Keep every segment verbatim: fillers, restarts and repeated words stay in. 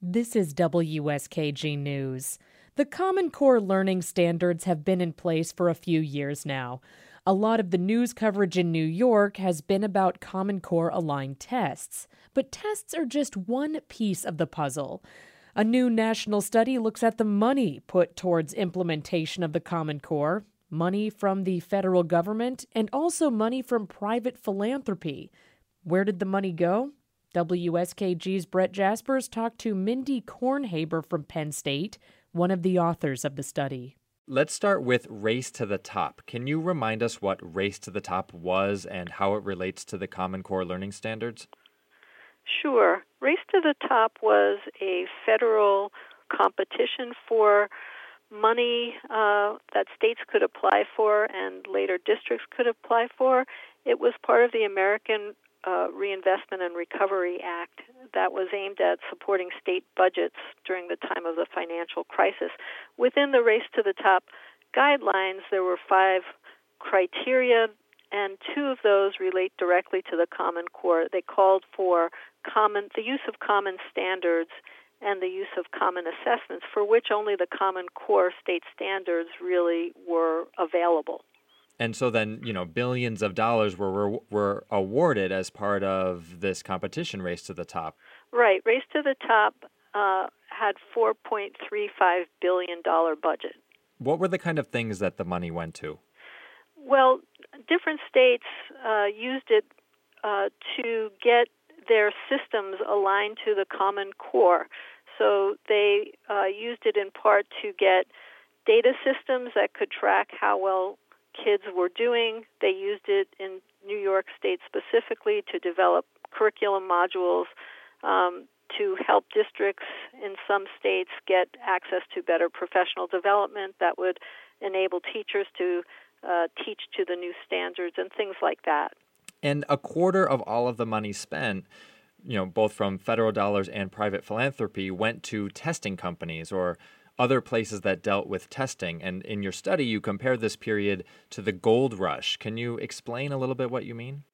This is W S K G News. The Common Core learning standards have been in place for a few years now. A lot of the news coverage in New York has been about Common Core aligned tests. But tests are just one piece of the puzzle. A new national study looks at the money put towards implementation of the Common Core, money from the federal government, and also money from private philanthropy. Where did the money go? W S K G's Brett Jaspers talked to Mindy Kornhaber from Penn State, one of the authors of the study. Let's start with Race to the Top. Can you remind us what Race to the Top was and how it relates to the Common Core learning standards? Sure. Race to the Top was a federal competition for money uh, that states could apply for and later districts could apply for. It was part of the American Uh, Reinvestment and Recovery Act that was aimed at supporting state budgets during the time of the financial crisis. Within the Race to the Top guidelines, there were five criteria, and two of those relate directly to the Common Core. They called for common the use of common standards and the use of common assessments, for which only the Common Core state standards really were available. And so then, you know, billions of dollars were, were were awarded as part of this competition, Race to the Top. Right. Race to the Top uh, had four point three five billion dollars budget. What were the kind of things that the money went to? Well, different states uh, used it uh, to get their systems aligned to the Common Core. So they uh, used it in part to get data systems that could track how well kids were doing. They used it in New York State specifically to develop curriculum modules um, to help districts in some states get access to better professional development that would enable teachers to uh, teach to the new standards and things like that. And a quarter of all of the money spent, you know, both from federal dollars and private philanthropy, went to testing companies or other places that dealt with testing. And in your study, you compare this period to the gold rush. Can you explain a little bit what you mean?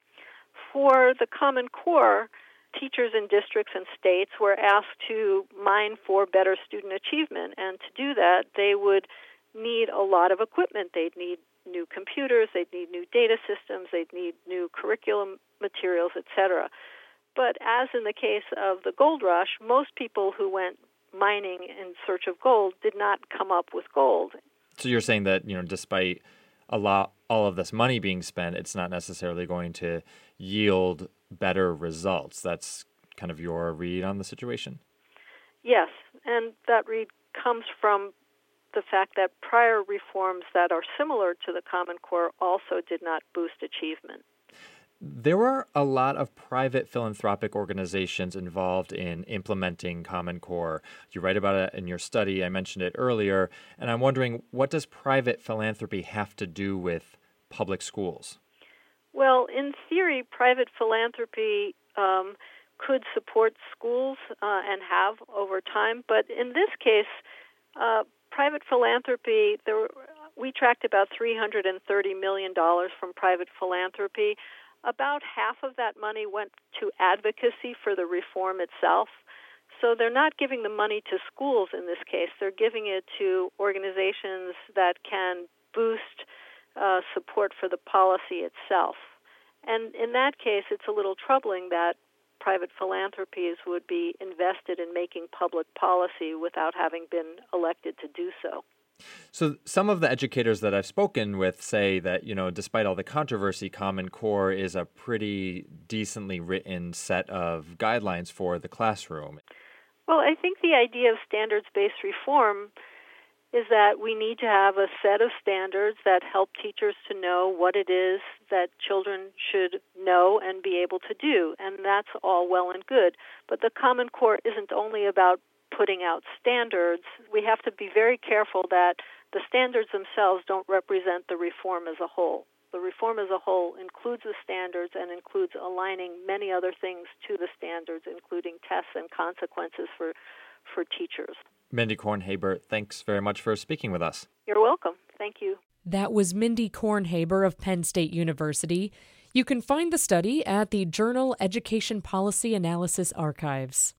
For the Common Core, teachers in districts and states were asked to mine for better student achievement. And to do that, they would need a lot of equipment. They'd need new computers, they'd need new data systems, they'd need new curriculum materials, et cetera. But as in the case of the gold rush, most people who went mining in search of gold did not come up with gold. So you're saying that, you know, despite a lot, all of this money being spent, it's not necessarily going to yield better results. That's kind of your read on the situation? Yes, and that read comes from the fact that prior reforms that are similar to the Common Core also did not boost achievement. There were a lot of private philanthropic organizations involved in implementing Common Core. You write about it in your study. I mentioned it earlier. And I'm wondering, what does private philanthropy have to do with public schools? Well, in theory, private philanthropy um, could support schools uh, and have over time. But in this case, uh, private philanthropy, there were, we tracked about three hundred thirty million dollars from private philanthropy. About half of that money went to advocacy for the reform itself. So they're not giving the money to schools in this case. They're giving it to organizations that can boost uh, support for the policy itself. And in that case, it's a little troubling that private philanthropies would be invested in making public policy without having been elected to do so. So some of the educators that I've spoken with say that, you know, despite all the controversy, Common Core is a pretty decently written set of guidelines for the classroom. Well, I think the idea of standards-based reform is that we need to have a set of standards that help teachers to know what it is that children should know and be able to do, and that's all well and good. But the Common Core isn't only about putting out standards. We have to be very careful that the standards themselves don't represent the reform as a whole. The reform as a whole includes the standards and includes aligning many other things to the standards, including tests and consequences for, for teachers. Mindy Kornhaber, thanks very much for speaking with us. You're welcome. Thank you. That was Mindy Kornhaber of Penn State University. You can find the study at the Journal Education Policy Analysis Archives.